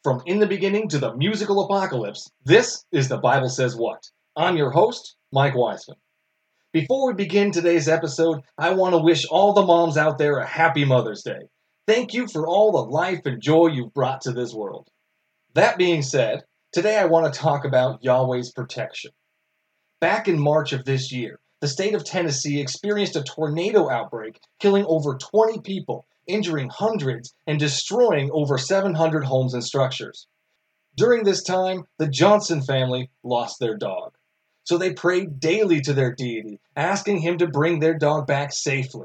From In the Beginning to the Musical Apocalypse, this is The Bible Says What. I'm your host, Mike Weisman. Before we begin today's episode, I want to wish all the moms out there a happy Mother's Day. Thank you for all the life and joy you've brought to this world. That being said, today I want to talk about Yahweh's protection. Back in March of this year, the state of Tennessee experienced a tornado outbreak, killing over 20 people, injuring hundreds, and destroying over 700 homes and structures. During this time, the Johnson family lost their dog. So they prayed daily to their deity, asking him to bring their dog back safely.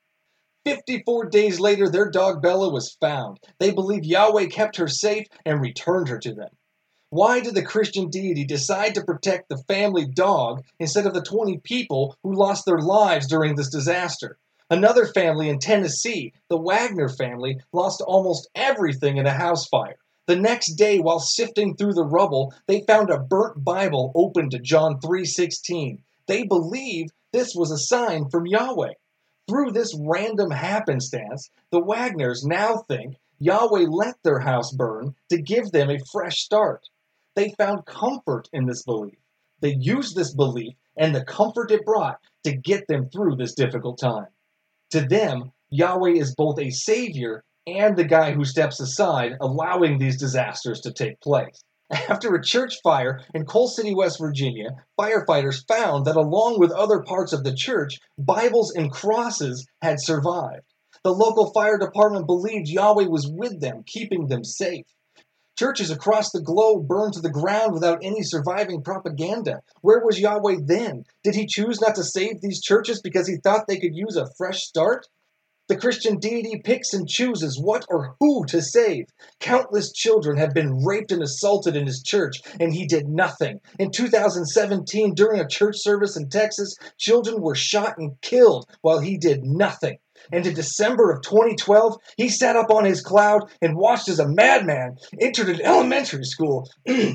54 days later, their dog Bella was found. They believe Yahweh kept her safe and returned her to them. Why did the Christian deity decide to protect the family dog instead of the 20 people who lost their lives during this disaster? Another family in Tennessee, the Wagner family, lost almost everything in a house fire. The next day, while sifting through the rubble, they found a burnt Bible open to John 3:16. They believe this was a sign from Yahweh. Through this random happenstance, the Wagners now think Yahweh let their house burn to give them a fresh start. They found comfort in this belief. They used this belief and the comfort it brought to get them through this difficult time. To them, Yahweh is both a savior and the guy who steps aside, allowing these disasters to take place. After a church fire in Coal City, West Virginia, firefighters found that along with other parts of the church, Bibles and crosses had survived. The local fire department believed Yahweh was with them, keeping them safe. Churches across the globe burned to the ground without any surviving propaganda. Where was Yahweh then? Did he choose not to save these churches because he thought they could use a fresh start? The Christian deity picks and chooses what or who to save. Countless children have been raped and assaulted in his church, and he did nothing. In 2017, during a church service in Texas, children were shot and killed while he did nothing. And in December of 2012, he sat up on his cloud and watched as a madman entered an elementary school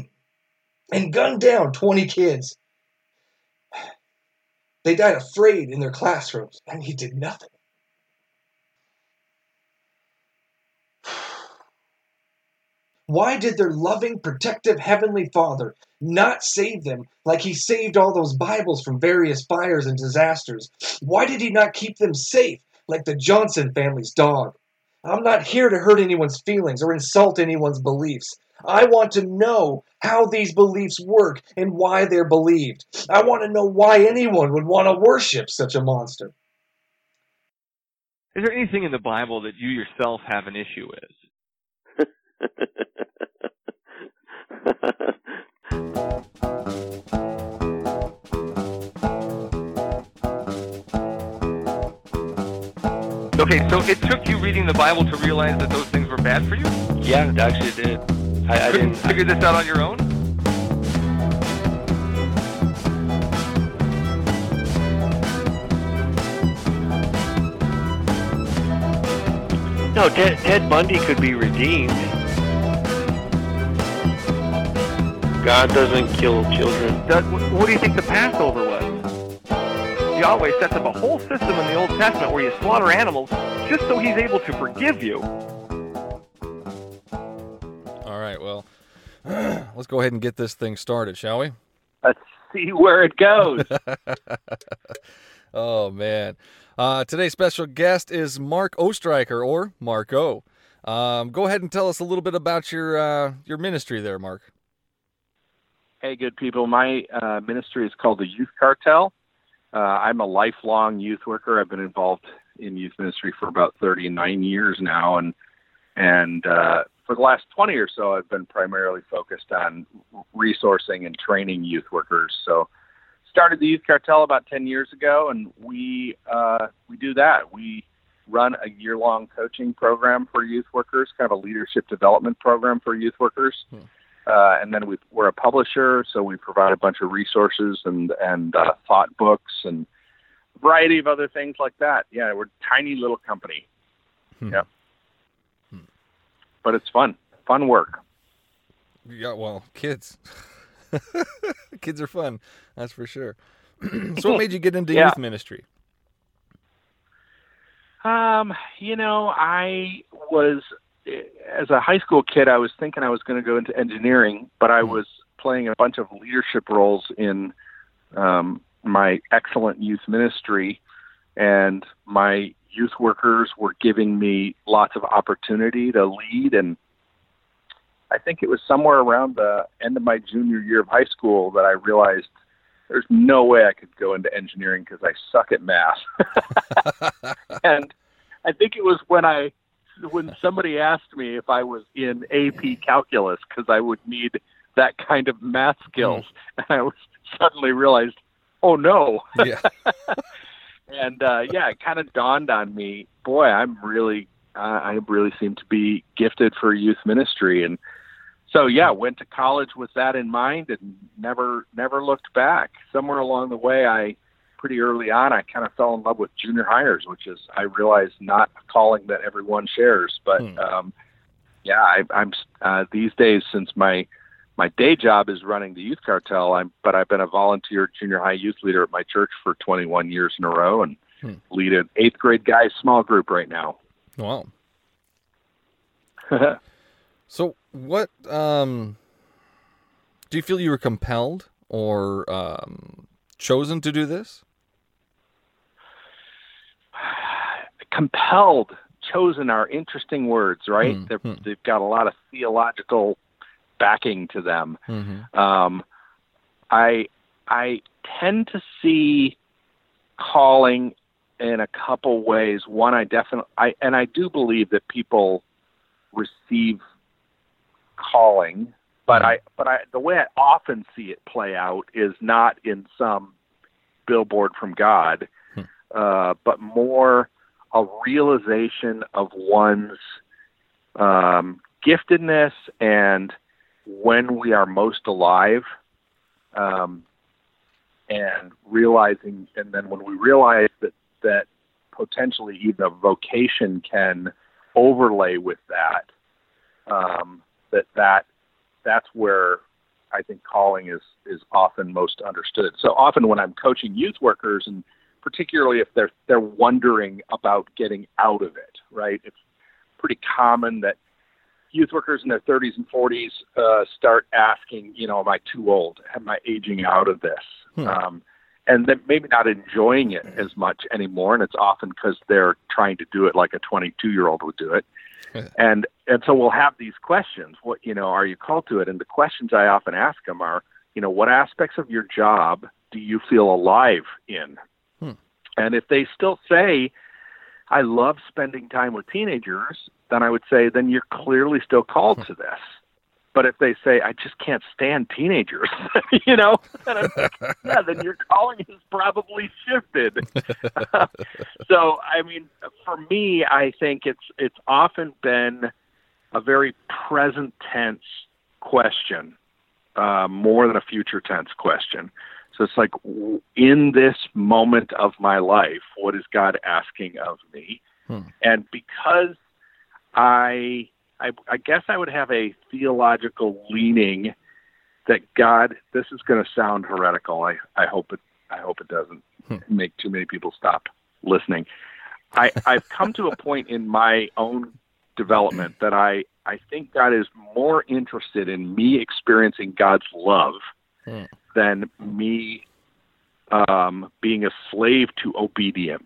and gunned down 20 kids. They died afraid in their classrooms, and he did nothing. Why did their loving, protective Heavenly Father not save them like he saved all those Bibles from various fires and disasters? Why did he not keep them safe like the Johnson family's dog? I'm not here to hurt anyone's feelings or insult anyone's beliefs. I want to know how these beliefs work and why they're believed. I want to know why anyone would want to worship such a monster. Is there anything in the Bible that you yourself have an issue with? Okay, so it took you reading the Bible to realize that those things were bad for you? Yeah, it actually did. I Couldn't didn't figure this out on your own? No, Ted Bundy could be redeemed. God doesn't kill children. What do you think the Passover was? Yahweh sets up a whole system in the Old Testament where you slaughter animals just so he's able to forgive you. All right, well, let's go ahead and get this thing started, shall we? Let's see where it goes. Oh, man. Today's special guest is Mark Ostreicher, or Mark O. Go ahead and tell us a little bit about your ministry there, Mark. Hey, good people. My ministry is called the Youth Cartel. I'm a lifelong youth worker. I've been involved in youth ministry for about 39 years now, and for the last 20 or so, I've been primarily focused on resourcing and training youth workers. So, started the Youth Cartel about 10 years ago, and we do that. We run a year-long coaching program for youth workers, kind of a leadership development program for youth workers. And then we're a publisher, so we provide a bunch of resources and thought books and a variety of other things like that. Yeah, we're a tiny little company. Yeah. But it's fun work. Yeah, well, kids. Kids are fun, that's for sure. So what made you get into youth ministry? I was as a high school kid, I was thinking I was going to go into engineering, but I was playing a bunch of leadership roles in my excellent youth ministry, and my youth workers were giving me lots of opportunity to lead. And I think it was somewhere around the end of my junior year of high school that I realized there's no way I could go into engineering because I suck at math. And I think it was when somebody asked me if I was in AP calculus, because I would need that kind of math skills. And I was suddenly realized, oh no. Yeah. And it kind of dawned on me, boy, I really seem to be gifted for youth ministry. And so, went to college with that in mind and never looked back. Somewhere along the way, pretty early on, I kind of fell in love with junior hires, which is, I realize, not a calling that everyone shares. But I'm these days, since my day job is running the Youth Cartel, but I've been a volunteer junior high youth leader at my church for 21 years in a row, and lead an 8th grade guys small group right now. Wow. So what, do you feel you were compelled or chosen to do this? Compelled, chosen are interesting words, right? They've got a lot of theological backing to them. I tend to see calling in a couple ways. One, I do believe that people receive calling, but the way I often see it play out is not in some billboard from God, but more a realization of one's giftedness and when we are most alive, and realizing, and then when we realize that potentially even a vocation can overlay with that, that's where I think calling is often most understood. So often when I'm coaching youth workers, and particularly if they're wondering about getting out of it, right? It's pretty common that youth workers in their 30s and 40s start asking, am I too old? Am I aging out of this? And then maybe not enjoying it as much anymore. And it's often because they're trying to do it like a 22-year-old would do it. And so we'll have these questions. What, are you called to it? And the questions I often ask them are, what aspects of your job do you feel alive in? And if they still say, I love spending time with teenagers, then I would say, then you're clearly still called to this. But if they say, I just can't stand teenagers, then I'm like, then your calling has probably shifted. So, for me, I think it's often been a very present tense question, more than a future tense question. So it's like, in this moment of my life, what is God asking of me? And because I guess I would have a theological leaning that God, this is going to sound heretical. I hope it doesn't make too many people stop listening. I've come to a point in my own development that I think God is more interested in me experiencing God's love than me being a slave to obedience.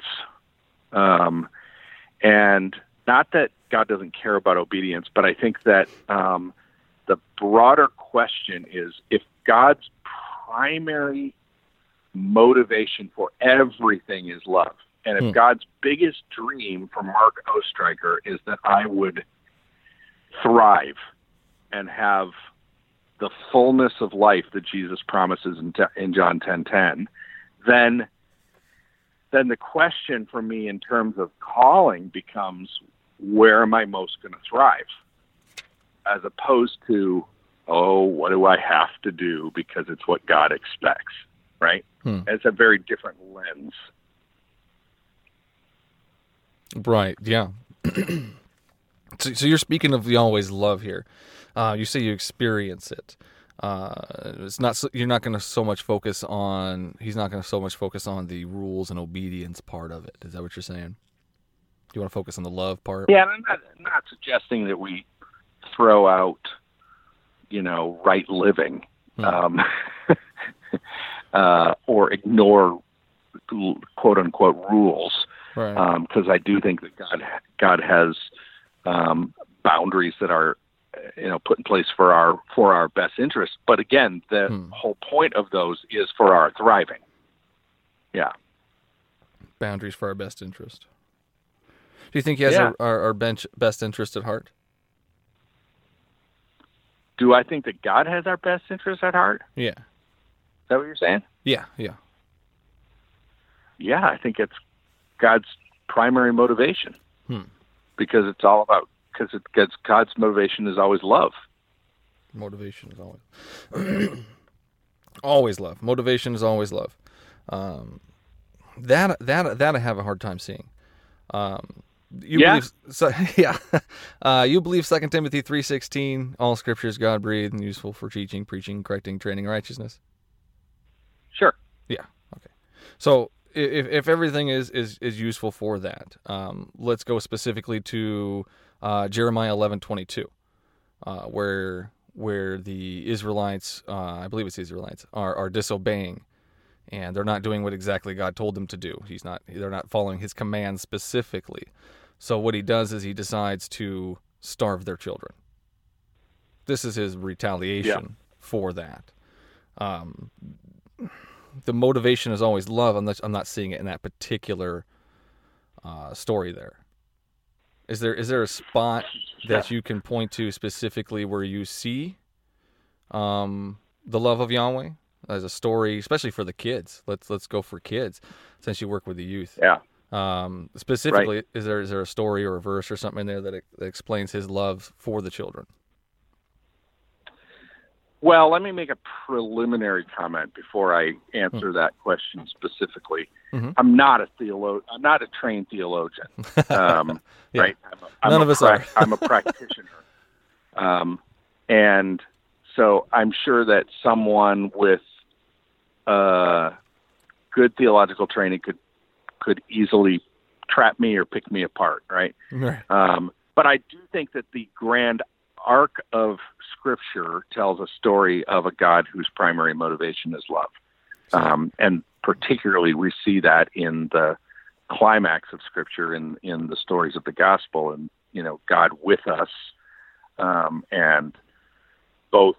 And not that God doesn't care about obedience, but I think that the broader question is, if God's primary motivation for everything is love, and if God's biggest dream for Mark Ostreicher is that I would thrive and have the fullness of life that Jesus promises in John 10:10, then the question for me in terms of calling becomes, where am I most going to thrive? As opposed to, what do I have to do because it's what God expects, right? It's a very different lens. Right, yeah. So you're speaking of the always love here. You say you experience it. It's not. You're not going to so much focus on. He's not going to so much focus on the rules and obedience part of it. Is that what you're saying? Do you want to focus on the love part? Yeah, I'm not suggesting that we throw out, right living, or ignore quote unquote rules. Right. Because I do think that God has boundaries that are, put in place for our best interest. But again, the whole point of those is for our thriving. Yeah. Boundaries for our best interest. Do you think he has our best interest at heart? Do I think that God has our best interest at heart? Yeah. Is that what you're saying? Yeah. Yeah, I think it's God's primary motivation. Because it's all about, because God's motivation is always love. Motivation is always love. Motivation is always love. That I have a hard time seeing. You believe 2 Timothy 3:16, all scripture is God breathed and useful for teaching, preaching, correcting, training in righteousness? Sure. Yeah. Okay. So if everything is useful for that, let's go specifically to Jeremiah 11:22, where the Israelites, I believe it's Israelites, are disobeying, and they're not doing what exactly God told them to do. They're not following His commands specifically. So what He does is He decides to starve their children. This is His retaliation for that. The motivation is always love. I'm not seeing it in that particular story there. Is there a spot that you can point to specifically where you see the love of Yahweh as a story, especially for the kids? Let's go for kids, since you work with the youth. Yeah. Specifically, right. is there a story or a verse or something in there that explains His love for the children? Well, let me make a preliminary comment before I answer that question specifically. Mm-hmm. I'm not a theologian. I'm not a trained theologian. Right? None of us are. I'm a practitioner. And so I'm sure that someone with good theological training could easily trap me or pick me apart, right? But I do think that the grand arc of Scripture tells a story of a God whose primary motivation is love. And particularly we see that in the climax of Scripture in the stories of the gospel, and, God with us, and both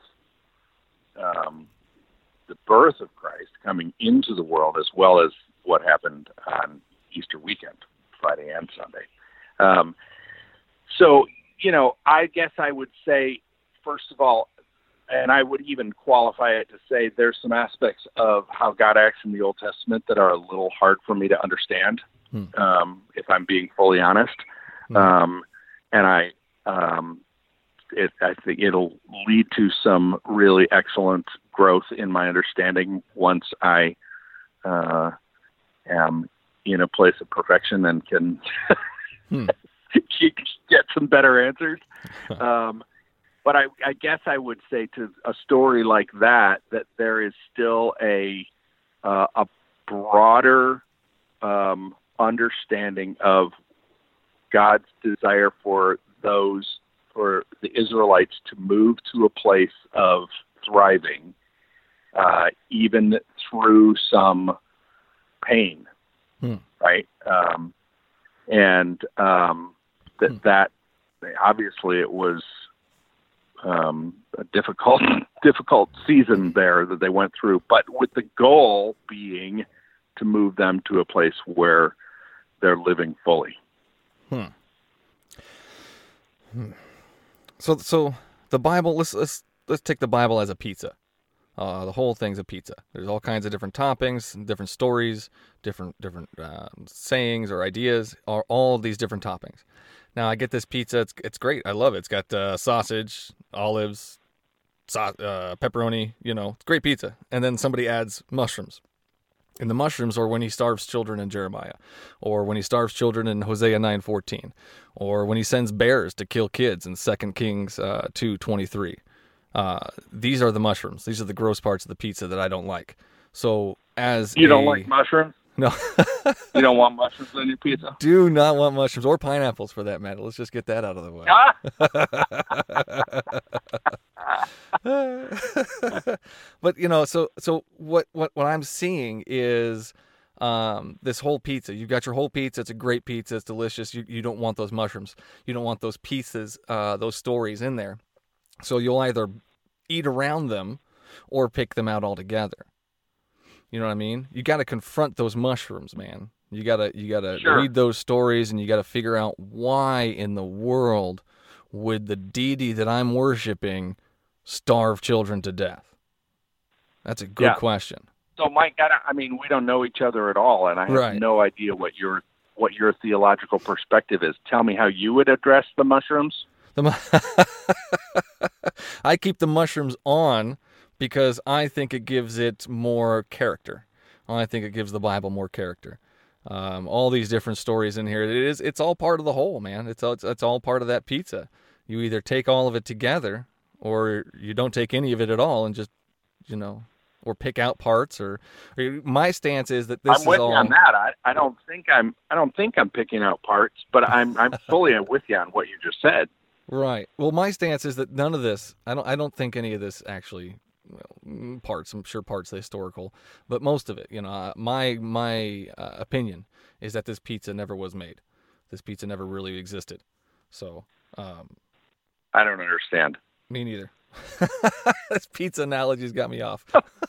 the birth of Christ coming into the world, as well as what happened on Easter weekend, Friday and Sunday. So, I guess I would say, first of all, and I would even qualify it to say there's some aspects of how God acts in the Old Testament that are a little hard for me to understand, if I'm being fully honest. And I think it'll lead to some really excellent growth in my understanding once I am in a place of perfection and can get some better answers. But I guess I would say to a story like that there is still a broader understanding of God's desire for the Israelites to move to a place of thriving, even through some pain, right? That obviously it was a difficult season there that they went through, but with the goal being to move them to a place where they're living fully. So the Bible, let's take the Bible as a pizza. The whole thing's a pizza. There's all kinds of different toppings, different stories, different sayings or ideas, or all these different toppings. Now I get this pizza. It's great. I love it. It's got sausage, olives, pepperoni. It's great pizza. And then somebody adds mushrooms. And the mushrooms are when he starves children in Jeremiah, or when he starves children in Hosea 9:14, or when he sends bears to kill kids in 2 Kings 2:23. These are the mushrooms. These are the gross parts of the pizza that I don't like. So as you don't like mushrooms? No. You don't want mushrooms on your pizza? Do not want mushrooms or pineapples for that matter. Let's just get that out of the way. But so what I'm seeing is this whole pizza. You've got your whole pizza. It's a great pizza. It's delicious. You don't want those mushrooms. You don't want those pieces, those stories in there. So you'll either eat around them or pick them out altogether. You know what I mean? You got to confront those mushrooms, man. You gotta Sure. read those stories, and you got to figure out why in the world would the deity that I'm worshiping starve children to death? That's a good question. So, Mike, we don't know each other at all, and I have no idea what your theological perspective is. Tell me how you would address the mushrooms. I keep the mushrooms on because I think it gives it more character. I think it gives the Bible more character. All these different stories in here. It's all part of the whole, man. It's all part of that pizza. You either take all of it together, or you don't take any of it at all, and just or pick out parts. Or my stance is that this I'm with is all. you on that. I don't think I'm picking out parts, but I'm fully with you on what you just said. Right. Well, my stance is that none of this. I don't think any of this actually. Parts, I'm sure parts are historical, but most of it, my opinion is that this pizza never was made. This pizza never really existed. So, I don't understand. Me neither. This pizza analogy's got me off.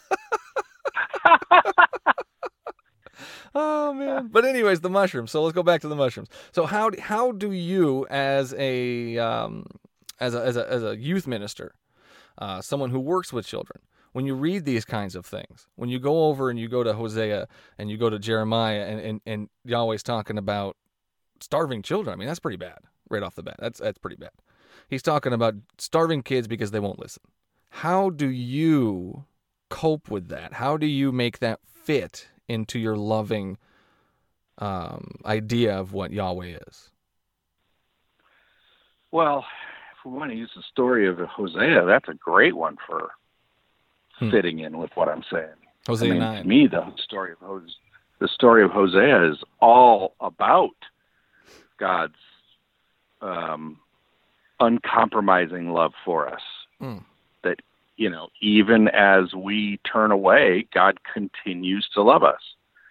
Oh man! But anyways, the mushrooms. So let's go back to the mushrooms. So how do you, as a youth minister, someone who works with children, when you read these kinds of things, when you go over and you go to Hosea and you go to Jeremiah and Yahweh's talking about starving children, I mean, that's pretty bad right off the bat. That's pretty bad. He's talking about starving kids because they won't listen. How do you cope with that? How do you make that fit into your loving idea of what Yahweh is? Well, if we want to use the story of Hosea, that's a great one for fitting in with what I'm saying. Hosea 9. To me, the story of Hosea is all about God's uncompromising love for us. That, even as we turn away, God continues to love us.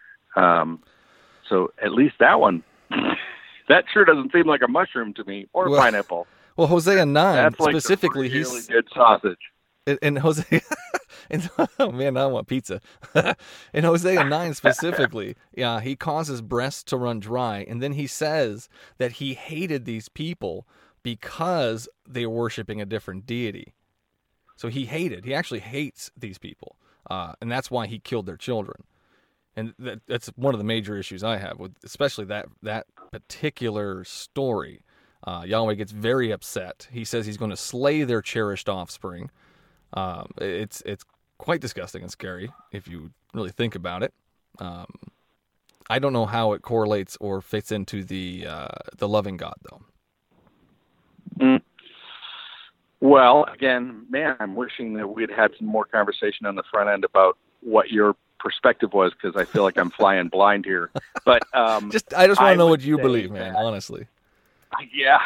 So at least that one, that sure doesn't seem like a mushroom to me, or pineapple. Well, Hosea 9 That's like specifically, really he's good sausage. In Hosea, oh man, I want pizza. In Hosea 9 specifically, he causes breasts to run dry, and then he says that he hated these people because they were worshiping a different deity. So he actually hates these people, and that's why he killed their children. And that's one of the major issues I have with, especially that particular story. Yahweh gets very upset. He says he's going to slay their cherished offspring. It's quite disgusting and scary if you really think about it. I don't know how it correlates or fits into the loving God, though. Well, again, man, I'm wishing that we'd had some more conversation on the front end about what your perspective was, because I feel like I'm flying blind here. But I just want to know what you believe, man. Honestly. Yeah.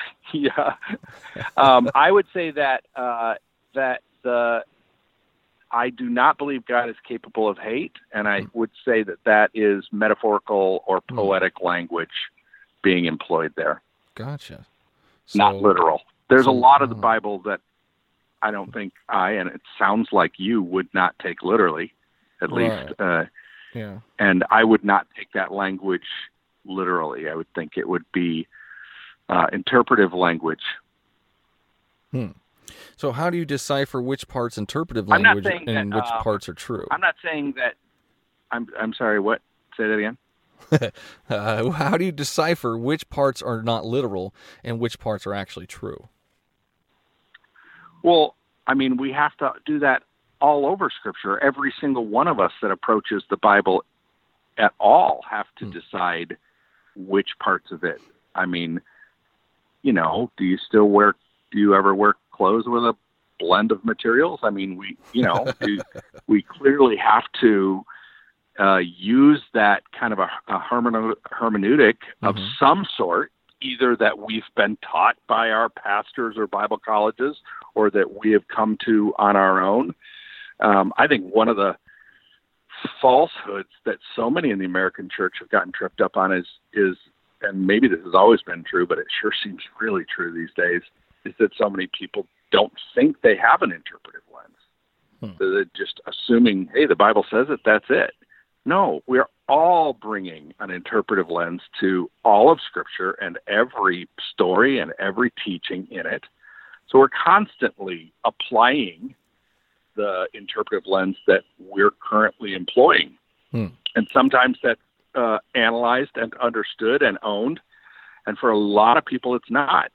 I would say that I do not believe God is capable of hate, and I would say that is metaphorical or poetic language being employed there. Gotcha. Not literal. There's a lot of the Bible that I don't think and it sounds like you would not take literally, at least. Yeah. And I would not take that language literally. I would think it would be interpretive language. So how do you decipher which part's interpretive language and which parts are true? I'm not saying that. I'm sorry. What? Say that again. How do you decipher which parts are not literal and which parts are actually true? Well, I mean, we have to do that all over Scripture. Every single one of us that approaches the Bible at all have to decide which parts of it. I mean, do you ever wear clothes with a blend of materials? I mean, we clearly have to use that kind of a hermeneutic of some sort, either that we've been taught by our pastors or Bible colleges, or that we have come to on our own. I think one of the falsehoods that so many in the American church have gotten tripped up on is, and maybe this has always been true, but it sure seems really true these days, is that so many people don't think they have an interpretive lens. They're just assuming, hey, the Bible says it, that's it. No, we're all bringing an interpretive lens to all of Scripture and every story and every teaching in it. So we're constantly applying the interpretive lens that we're currently employing. And sometimes that's analyzed and understood and owned. And for a lot of people, it's not.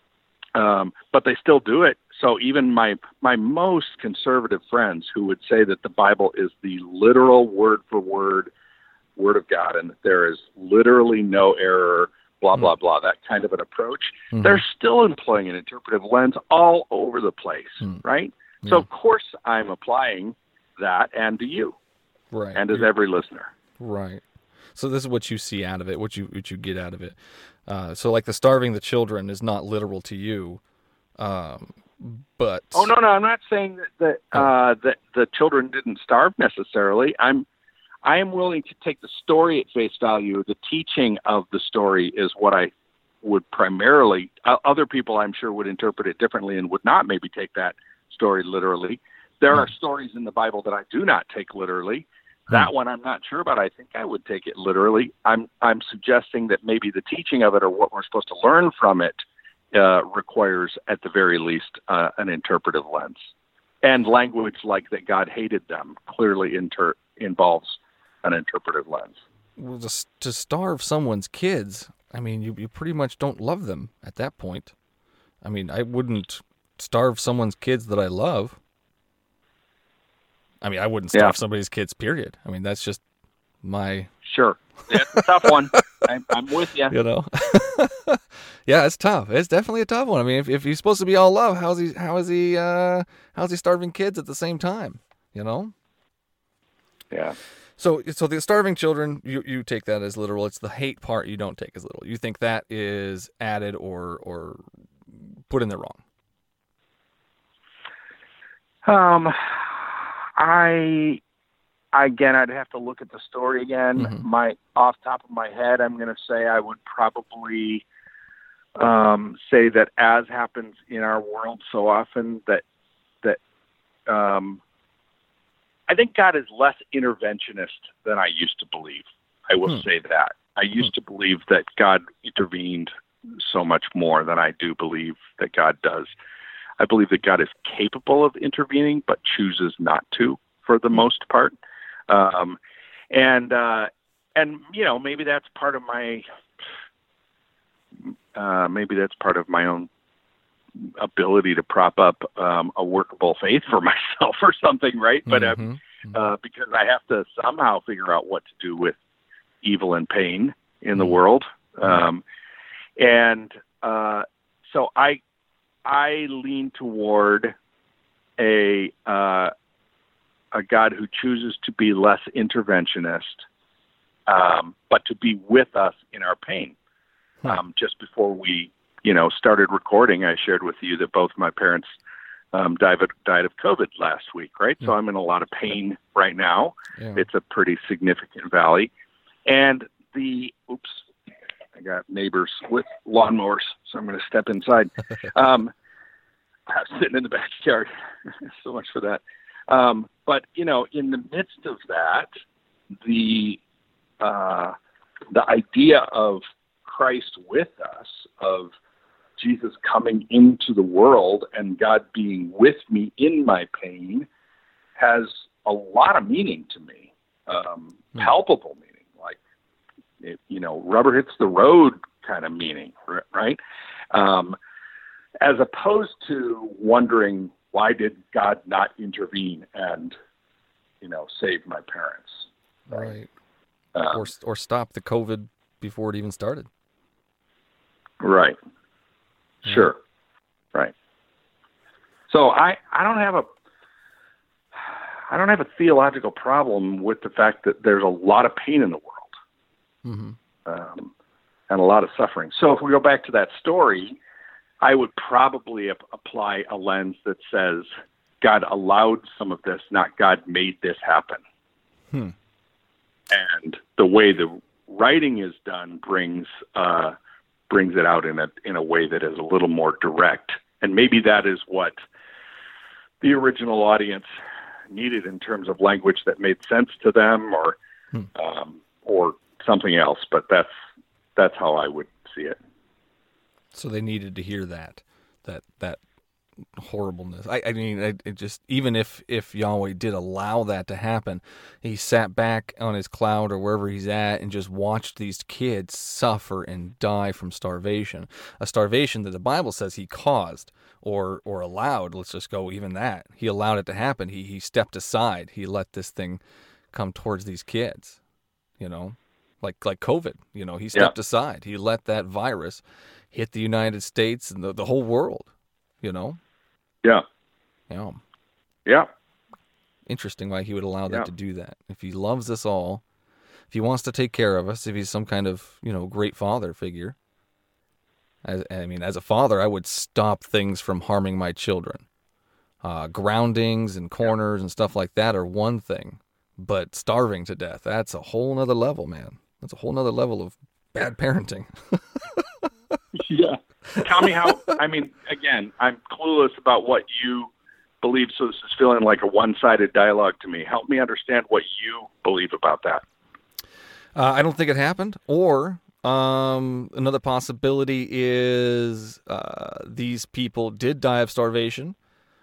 But they still do it. So even my most conservative friends who would say that the Bible is the literal word for word Word of God and that there is literally no error, blah, blah, blah, that kind of an approach, they're still employing an interpretive lens all over the place, right? So, of course, I'm applying that, and to you, right, and as every listener. Right. So this is what you see out of it, what you get out of it. So like the starving the children is not literal to you, but no, I'm not saying that the children didn't starve necessarily. I am willing to take the story at face value. The teaching of the story is what I would primarily. Other people, I'm sure, would interpret it differently and would not maybe take that story literally. There are stories in the Bible that I do not take literally. That one I'm not sure about. I think I would take it literally. I'm suggesting that maybe the teaching of it or what we're supposed to learn from it requires, at the very least, an interpretive lens. And language like that God hated them clearly involves an interpretive lens. Well, to starve someone's kids, I mean, you pretty much don't love them at that point. I mean, I wouldn't starve someone's kids that I love. I mean, I wouldn't starve somebody's kids, period. I mean, that's just my... Sure. It's a tough one. I'm with you. You know? Yeah, it's tough. It's definitely a tough one. I mean, if he's supposed to be all love, how's he starving kids at the same time? You know? Yeah. So the starving children, you take that as literal. It's the hate part you don't take as literal. You think that is added or put in there wrong. I'd have to look at the story again. Off top of my head, I'm going to say I would probably say that, as happens in our world so often, that I think God is less interventionist than I used to believe. I will say that. I used to believe that God intervened so much more than I do believe that God does. I believe that God is capable of intervening, but chooses not to for the most part. And you know, maybe that's part of my own ability to prop up a workable faith for myself or something, right? But because I have to somehow figure out what to do with evil and pain in the world, so I lean toward a God who chooses to be less interventionist, but to be with us in our pain. Just before we, started recording, I shared with you that both my parents died of COVID last week, right? So I'm in a lot of pain right now. Yeah. It's a pretty significant valley. And I got neighbors with lawnmowers, so I'm going to step inside. I'm sitting in the backyard. So much for that. But, in the midst of that, the idea of Christ with us, of Jesus coming into the world and God being with me in my pain, has a lot of meaning to me, palpable meaning, like, rubber hits the road kind of meaning, right? As opposed to wondering, why did God not intervene and, save my parents? Right. Or stop the COVID before it even started. Right. Yeah. Sure. Right. So I don't have I don't have a theological problem with the fact that there's a lot of pain in the world, and a lot of suffering. So if we go back to that story, I would probably apply a lens that says God allowed some of this, not God made this happen. And the way the writing is done brings it out in a way that is a little more direct. And maybe that is what the original audience needed in terms of language that made sense to them, or something else. But that's how I would see it. So they needed to hear that horribleness. I mean, it just, even if Yahweh did allow that to happen, he sat back on his cloud or wherever he's at and just watched these kids suffer and die from starvation. A starvation that the Bible says he caused or allowed. Let's just go even that. He allowed it to happen. He stepped aside. He let this thing come towards these kids, like COVID. He stepped aside. He let that virus hit the United States and the whole world, Yeah. Interesting why he would allow that to do that. If he loves us all, if he wants to take care of us, if he's some kind of, great father figure. As a father, I would stop things from harming my children. Groundings and corners and stuff like that are one thing, but starving to death, that's a whole nother level, man. That's a whole nother level of bad parenting. Yeah. Tell me how, again, I'm clueless about what you believe, so this is feeling like a one-sided dialogue to me. Help me understand what you believe about that. I don't think it happened. Or another possibility is these people did die of starvation,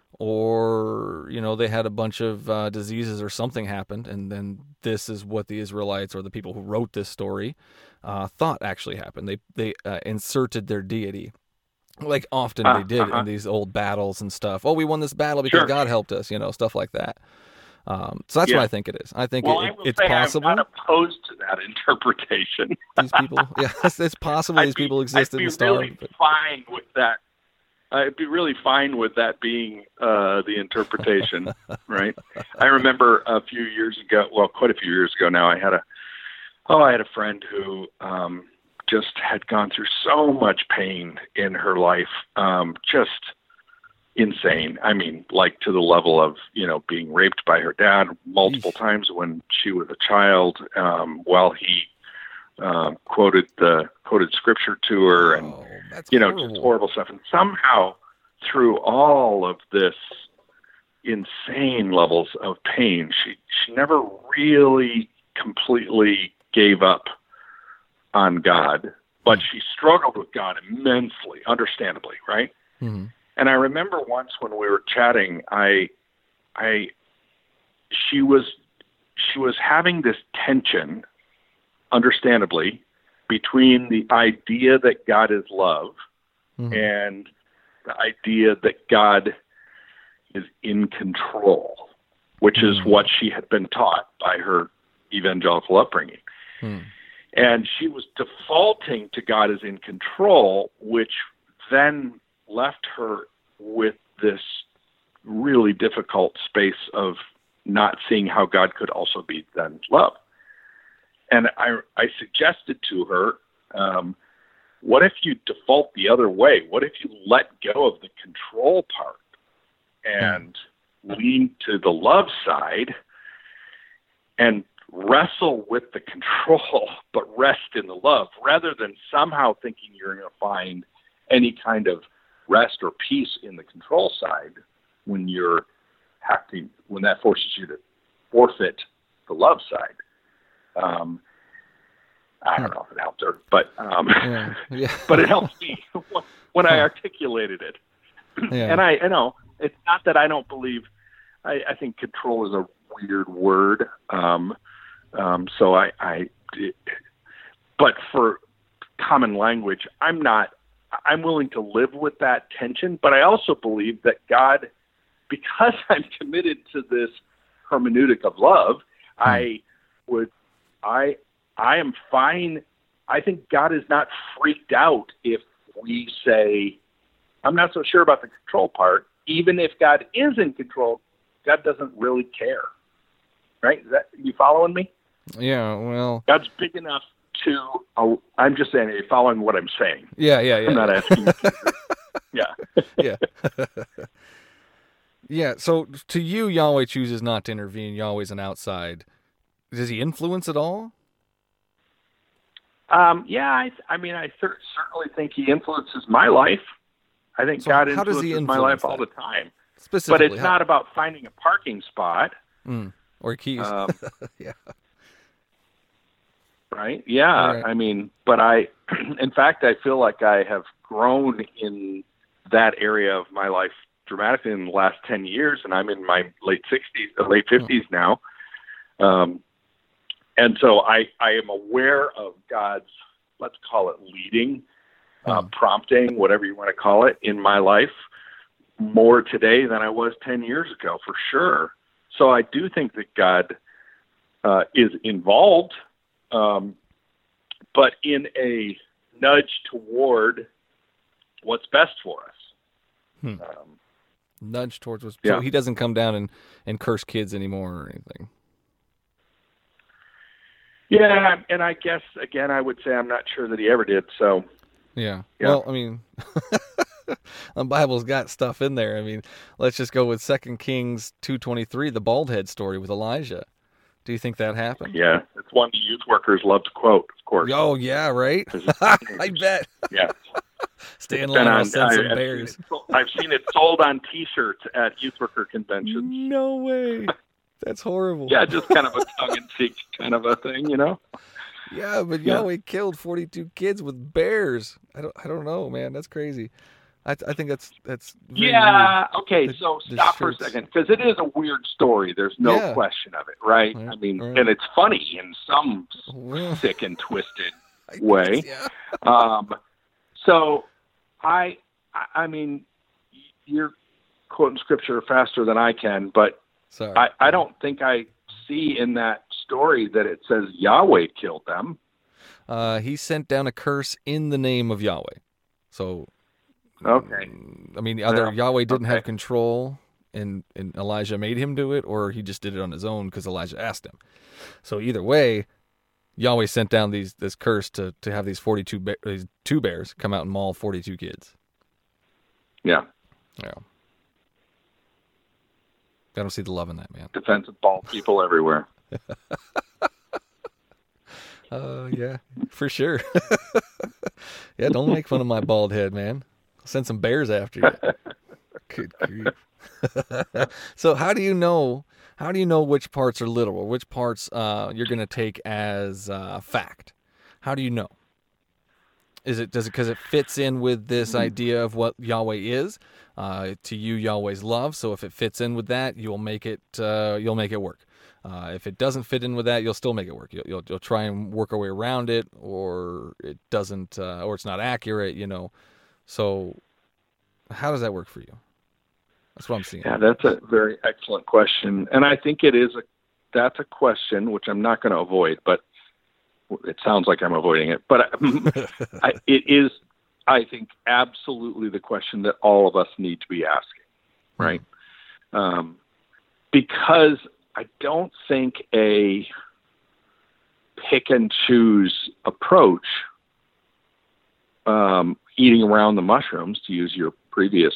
or, they had a bunch of diseases or something happened, and then this is what the Israelites or the people who wrote this story thought actually happened. They inserted their deity, like often they did in these old battles and stuff. Oh, we won this battle because God helped us, stuff like that. So that's what I think it is. I think it's possible. I'm not opposed to that interpretation. These people, it's possible these people existed and starved. I'd be really fine with that. I'd be really fine with that being the interpretation, right? I remember quite a few years ago now, I had a friend who just had gone through so much pain in her life, just insane. Like to the level of, being raped by her dad multiple times when she was a child, while he quoted scripture to her, and just horrible stuff. And somehow, through all of this insane levels of pain, she never really completely gave up on God, but she struggled with God immensely, understandably, right? Mm-hmm. And I remember once when we were chatting, she was having this tension, understandably, between the idea that God is love and the idea that God is in control, which is what she had been taught by her evangelical upbringing. And she was defaulting to God as in control, which then left her with this really difficult space of not seeing how God could also be then love. And I suggested to her, what if you default the other way? What if you let go of the control part and lean to the love side and wrestle with the control, but rest in the love, rather than somehow thinking you're going to find any kind of rest or peace in the control side when when that forces you to forfeit the love side. I don't know if it helped her, but but it helped me when I articulated it. And I know it's not that I don't believe. I think control is a weird word. But for common language, I'm willing to live with that tension. But I also believe that God, because I'm committed to this hermeneutic of love, I am fine. I think God is not freaked out if we say, I'm not so sure about the control part. Even if God is in control, God doesn't really care. Right? You following me? Yeah, well. God's big enough to. I'm just saying, are you following what I'm saying? Yeah. I'm not asking you. Yeah. Yeah. Yeah, so to you, Yahweh chooses not to intervene. Yahweh's an outside. Does he influence at all? Yeah, I mean, I certainly think he influences my life. I think So God how does he influences my influence life all that? the time. Specifically, But it's not about finding a parking spot. Or keys. Yeah. Right? Yeah. Right. I mean, but in fact, I feel like I have grown in that area of my life dramatically in the last 10 years, and I'm in my late 50s now. And so I am aware of God's, let's call it leading, prompting, whatever you want to call it, in my life more today than I was 10 years ago, for sure. So I do think that God is involved, but in a nudge toward what's best for us. Nudge towards what's... Yeah. So he doesn't come down and curse kids anymore or anything. Yeah, and I guess, again, I would say I'm not sure that he ever did, so... Yeah. Yeah. Well, I mean, the Bible's got stuff in there. I mean, let's just go with 2 Kings 2:23, the bald head story with Elijah. Do you think that happened? Yeah, it's one the youth workers love to quote, of course. Oh, yeah, right? I bet. Yeah. Stay in It's line, been I'll on- send some I've bears. I've seen it sold on T-shirts at youth worker conventions. No way. That's horrible. Yeah, just kind of a tongue-in-cheek kind of a thing, you know? Yeah, but Yeah. Yahweh killed 42 kids with bears. I don't know, man. That's crazy. I think that's very Yeah. Okay. The- So the stop for a shirts. second, because it is a weird story. There's no Yeah. question of it, right? Yeah, I mean, right. and it's funny in some weird. sick and twisted I way. guess, yeah. So I mean, you're quoting scripture faster than I can, but Sorry. I don't think I see in that story that it says Yahweh killed them. He sent down a curse in the name of Yahweh. So, Okay. I mean, either Yeah, Yahweh didn't have okay. control and Elijah made him do it, or he just did it on his own because Elijah asked him. So either way, Yahweh sent down this curse to have these 42 these two bears come out and maul 42 kids. Yeah. Yeah. I don't see the love in that, man. Defensive bald people everywhere. Yeah, for sure. Yeah, don't make fun of my bald head, man. I'll send some bears after you. Good grief. So how do you know which parts are literal, which parts you're going to take as fact? How do you know? Does it because it fits in with this idea of what Yahweh is? To you, Yahweh's love. So if it fits in with that, you'll make it work. If it doesn't fit in with that, you'll still make it work. You'll try and work a way around it, or it doesn't, or it's not accurate. So how does that work for you? That's what I'm seeing. Yeah, that's a very excellent question, and I think that's a question which I'm not going to avoid, but it sounds like I'm avoiding it. But it is, I think, absolutely the question that all of us need to be asking, right? Because I don't think a pick and choose approach, eating around the mushrooms, to use your previous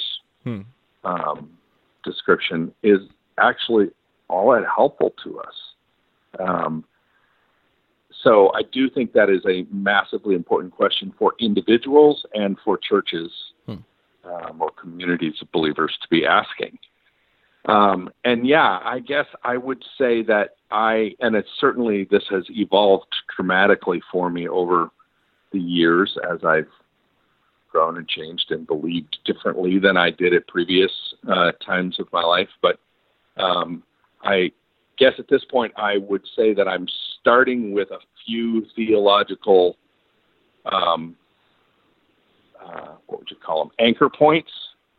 description, is actually all that helpful to us. So I do think that is a massively important question for individuals and for churches or communities of believers to be asking. And yeah, I guess I would say that and it's certainly, this has evolved dramatically for me over the years as I've grown and changed and believed differently than I did at previous times of my life. But I guess at this point, I would say that I'm starting with a few theological, what would you call them, anchor points.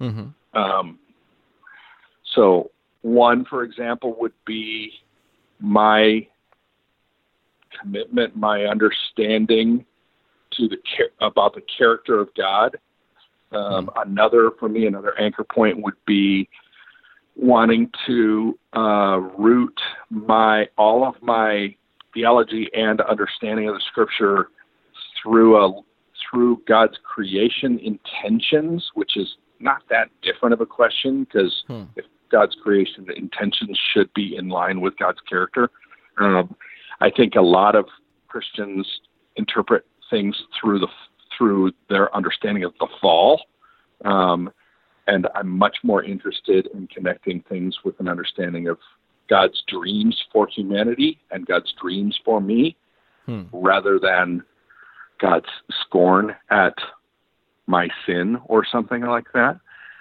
So one, for example, would be my commitment, my understanding about the character of God. Another anchor point would be wanting to root all of my theology and understanding of the Scripture through God's creation intentions, which is not that different of a question, because if God's creation intentions should be in line with God's character. I think a lot of Christians interpret things through their understanding of the fall, and I'm much more interested in connecting things with an understanding of God's dreams for humanity and God's dreams for me, rather than God's scorn at my sin or something like that.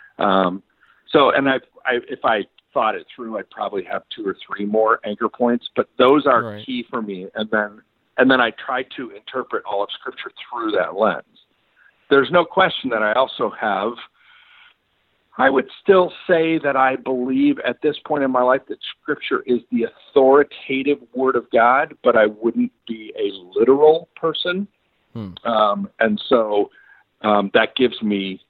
If I thought it through, I'd probably have 2 or 3 more anchor points, but those are key for me. And then I try to interpret all of Scripture through that lens. There's no question that I would still say that I believe at this point in my life that Scripture is the authoritative Word of God, but I wouldn't be a literal person. And so that gives me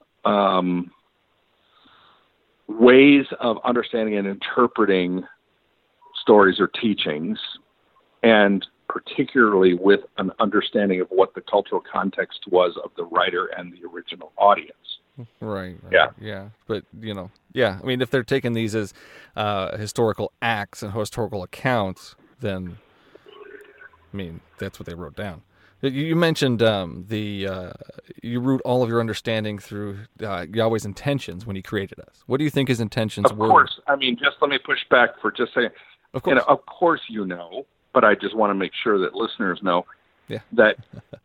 ways of understanding and interpreting stories or teachings, and particularly with an understanding of what the cultural context was of the writer and the original audience. Right. Yeah. But, I mean, if they're taking these as historical acts and historical accounts, then, I mean, that's what they wrote down. You mentioned you root all of your understanding through Yahweh's intentions when He created us. What do you think His intentions were? Of course. I mean, just let me push back for just a second. Of course. Of course but I just want to make sure that listeners know that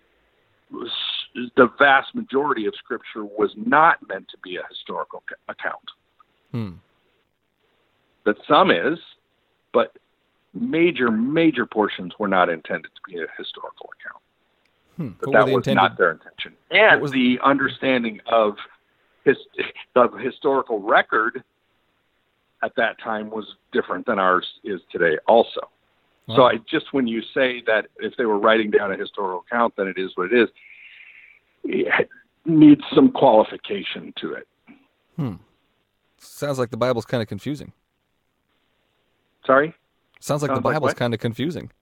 the vast majority of Scripture was not meant to be a historical account. That some is, but major portions were not intended to be a historical account. But that was not their intention. And the understanding of the historical record at that time was different than ours is today also. Wow. So when you say that if they were writing down a historical account, then it is what it is, it needs some qualification to it. Sounds like the Bible's kind of confusing. Sorry? Sounds like the Bible's kind of confusing.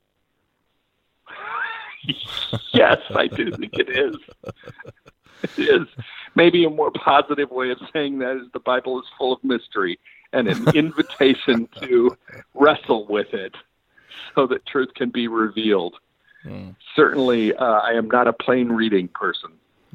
Yes, I do think it is. It is. Maybe a more positive way of saying that is the Bible is full of mystery and an invitation to wrestle with it so that truth can be revealed. Certainly, I am not a plain reading person.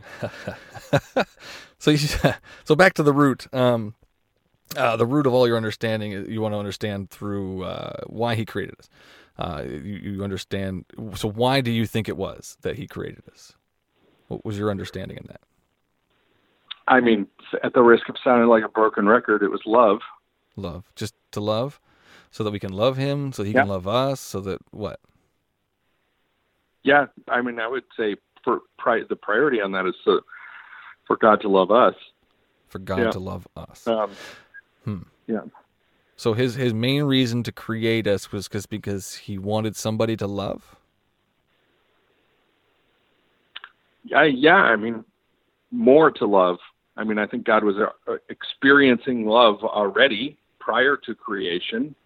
So back to the root. The root of all your understanding, you want to understand through why He created us. You understand. So why do you think it was that He created us? What was your understanding in that? I mean, at the risk of sounding like a broken record, it was love. Love. Just to love? So that we can love Him, so He can love us, so that what? Yeah, I mean, I would say the priority on that is for God to love us. For God to love us. Yeah. So his main reason to create us was because He wanted somebody to love? Yeah, I mean, more to love. I mean, I think God was experiencing love already prior to creation,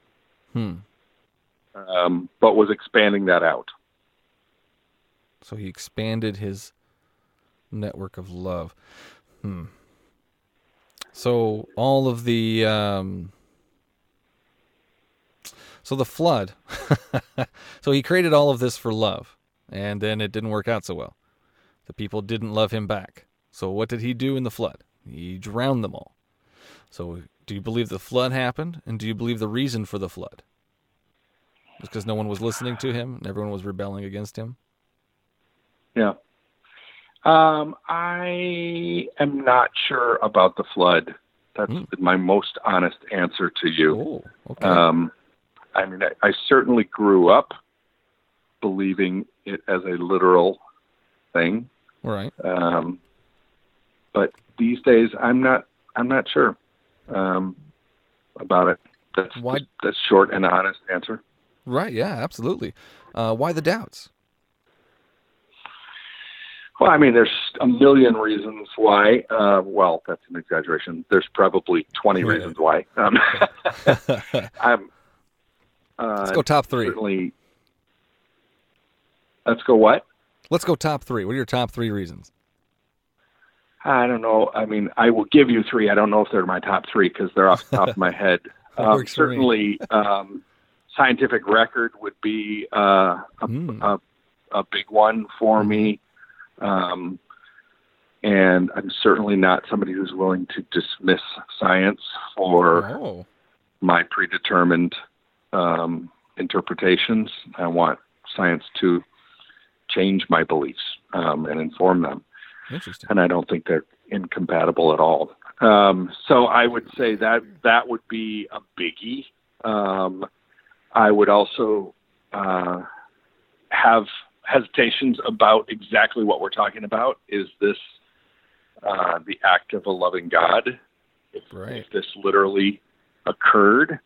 but was expanding that out. So He expanded His network of love. So all of the... So the flood, so He created all of this for love, and then it didn't work out so well. The people didn't love Him back. So what did He do in the flood? He drowned them all. So do you believe the flood happened, and do you believe the reason for the flood? Just because no one was listening to Him and everyone was rebelling against Him? Yeah. I am not sure about the flood. That's my most honest answer to you. Oh, okay. I mean, I certainly grew up believing it as a literal thing. Right. But these days, I'm not sure about it. That's short and honest answer. Right. Yeah. Absolutely. Why the doubts? Well, I mean, there's a million reasons why. Well, that's an exaggeration. There's probably 20 reasons why. Let's go top three. Certainly. Let's go what? Let's go top three. What are your top three reasons? I don't know. I mean, I will give you three. I don't know if they're my top three because they're off the top of my head. Works for me. Certainly, scientific record would be a big one for me. And I'm certainly not somebody who's willing to dismiss science for my predetermined interpretations. I want science to change my beliefs and inform them. Interesting. And I don't think they're incompatible at all. So I would say that would be a biggie. I would also have hesitations about exactly what we're talking about. Is this the act of a loving God? If this literally occurred.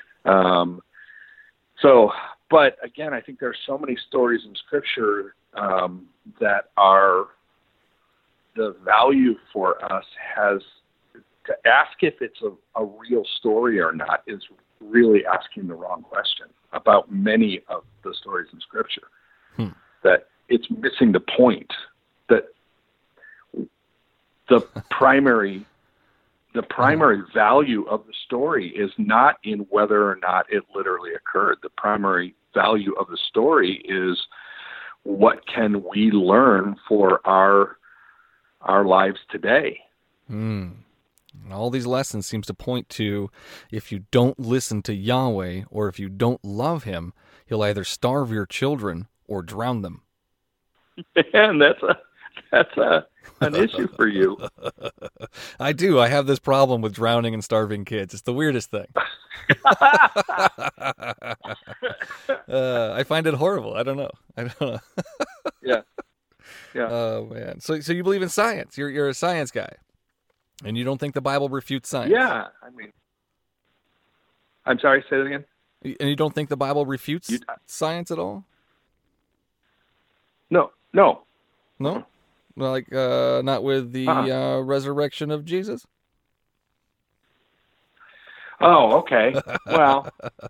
But again, I think there's so many stories in Scripture that are the value for us has to ask if it's a real story or not is really asking the wrong question about many of the stories in Scripture. That it's missing the point that the primary value of the story is not in whether or not it literally occurred. The primary value of the story is what can we learn for our lives today. All these lessons seems to point to if you don't listen to Yahweh or if you don't love him, he'll either starve your children or drown them. Man, that's an issue for you. I do. I have this problem with drowning and starving kids. It's the weirdest thing. I find it horrible. I don't know. Yeah. Oh man. So you believe in science? You're a science guy, and you don't think the Bible refutes science? Yeah. I mean, I'm sorry. Say that again. And you don't think the Bible refutes science at all? No. No. Like not with the resurrection of Jesus? Oh, okay. Well,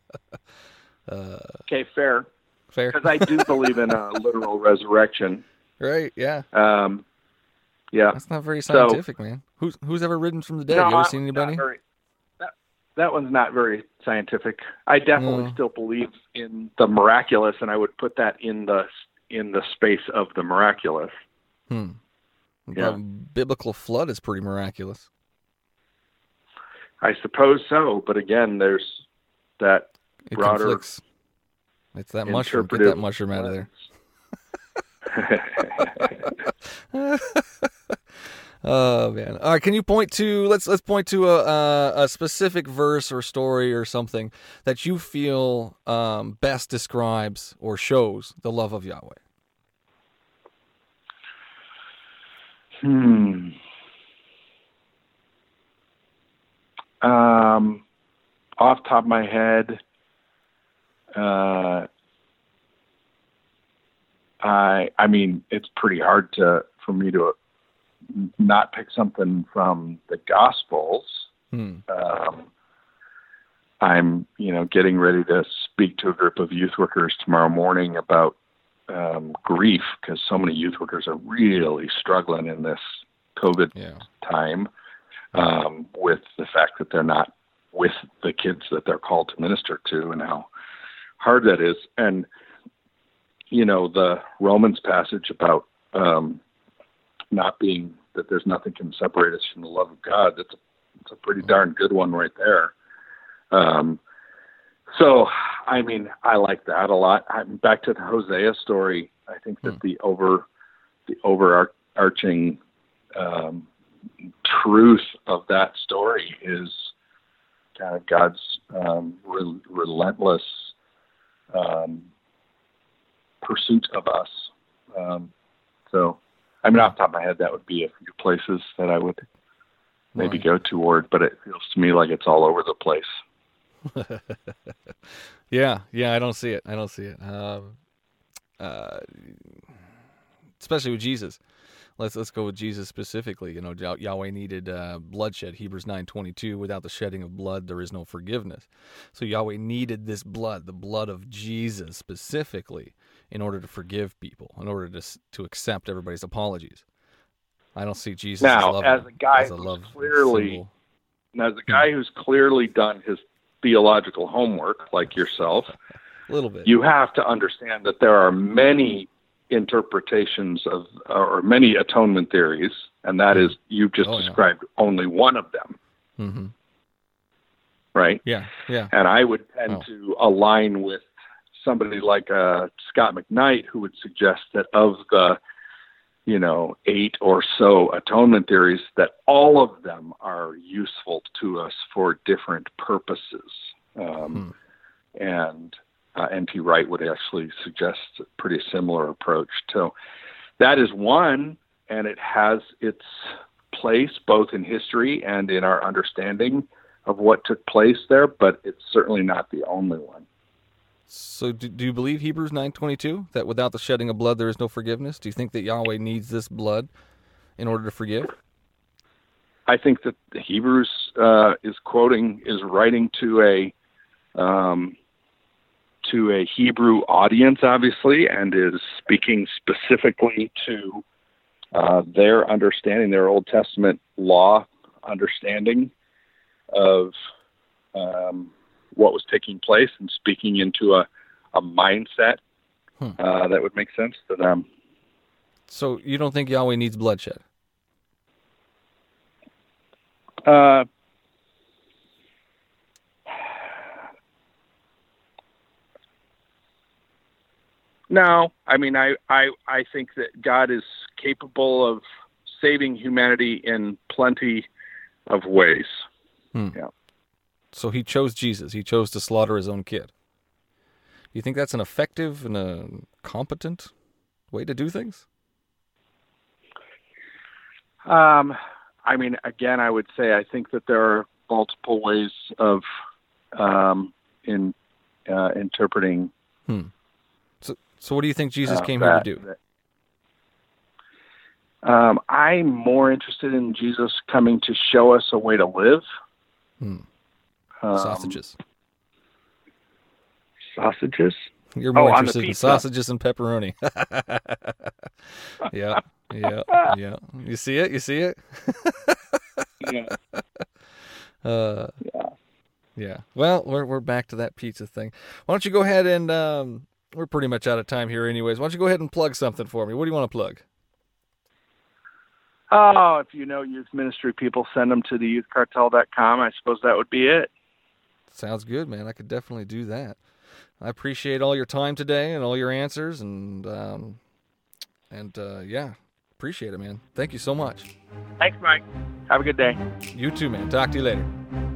okay, fair. Because I do believe in a literal resurrection. Right, yeah. Yeah. That's not very scientific, man. Who's ever risen from the dead? You ever seen anybody? That one's not very scientific. I definitely still believe in the miraculous, and I would put that in the space of the miraculous. Yeah. Biblical flood is pretty miraculous. I suppose so, but again, there's that broader. Conflicts. It's that mushroom. Get that mushroom out of there. Oh man! All right, can you point to let's point to a specific verse or story or something that you feel best describes or shows the love of Yahweh? Off the top of my head, I mean, it's pretty hard for me to not pick something from the Gospels. I'm, getting ready to speak to a group of youth workers tomorrow morning about grief, because so many youth workers are really struggling in this COVID time with the fact that they're not with the kids that they're called to minister to, and how hard that is. And the Romans passage about not being that there's nothing can separate us from the love of God. It's a pretty darn good one right there. So, I mean, I like that a lot. I'm back to the Hosea story. I think that the overarching truth of that story is kind of God's relentless pursuit of us. So, I mean, off the top of my head, that would be a few places that I would maybe go toward, but it feels to me like it's all over the place. Yeah, I don't see it. especially with Jesus. Let's go with Jesus specifically. You know, Yahweh needed bloodshed. Hebrews 9:22. Without the shedding of blood, there is no forgiveness. So Yahweh needed this blood, the blood of Jesus specifically, in order to forgive people, in order to accept everybody's apologies. I don't see Jesus now as a guy who's clearly done his theological homework, like yourself, a little bit. You have to understand that there are many interpretations of, or many atonement theories, and that is, you've just described only one of them. Mm-hmm. Right? Yeah. And I would tend to align with somebody like Scott McKnight, who would suggest that of the 8 or so atonement theories, that all of them are useful to us for different purposes. And N.T. Wright would actually suggest a pretty similar approach. So that is one, and it has its place both in history and in our understanding of what took place there, but it's certainly not the only one. So do you believe Hebrews 9:22, that without the shedding of blood there is no forgiveness? Do you think that Yahweh needs this blood in order to forgive? I think that the Hebrews is writing to a Hebrew audience, obviously, and is speaking specifically to their understanding, their Old Testament law understanding of what was taking place, and speaking into a mindset that would make sense to them. So you don't think Yahweh needs bloodshed? No, I mean, I think that God is capable of saving humanity in plenty of ways. Yeah. So he chose Jesus. He chose to slaughter his own kid. Do you think that's an effective and a competent way to do things? I mean, again, I would say I think that there are multiple ways of interpreting. So what do you think Jesus came here to do? I'm more interested in Jesus coming to show us a way to live. Sausages. Sausages? You're more interested in sausages and pepperoni. Yeah. You see it? Yeah. Well, we're back to that pizza thing. Why don't you go ahead and we're pretty much out of time here anyways. Why don't you go ahead and plug something for me? What do you want to plug? Oh, if you know youth ministry people, send them to theyouthcartel.com. I suppose that would be it. Sounds good, man. I could definitely do that. I appreciate all your time today and all your answers, and appreciate it, man. Thank you so much. Thanks, Mike. Have a good day. You too, man. Talk to you later.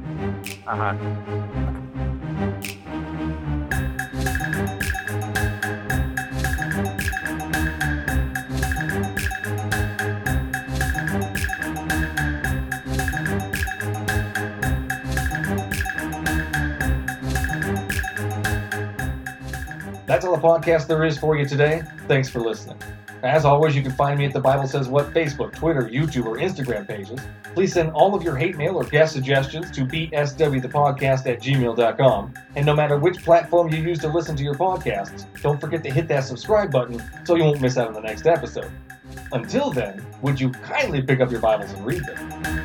That's all the podcast there is for you today. Thanks for listening. As always, you can find me at the Bible Says What Facebook, Twitter, YouTube, or Instagram pages. Please send all of your hate mail or guest suggestions to bswthepodcast@gmail.com. And no matter which platform you use to listen to your podcasts, don't forget to hit that subscribe button so you won't miss out on the next episode. Until then, would you kindly pick up your Bibles and read them?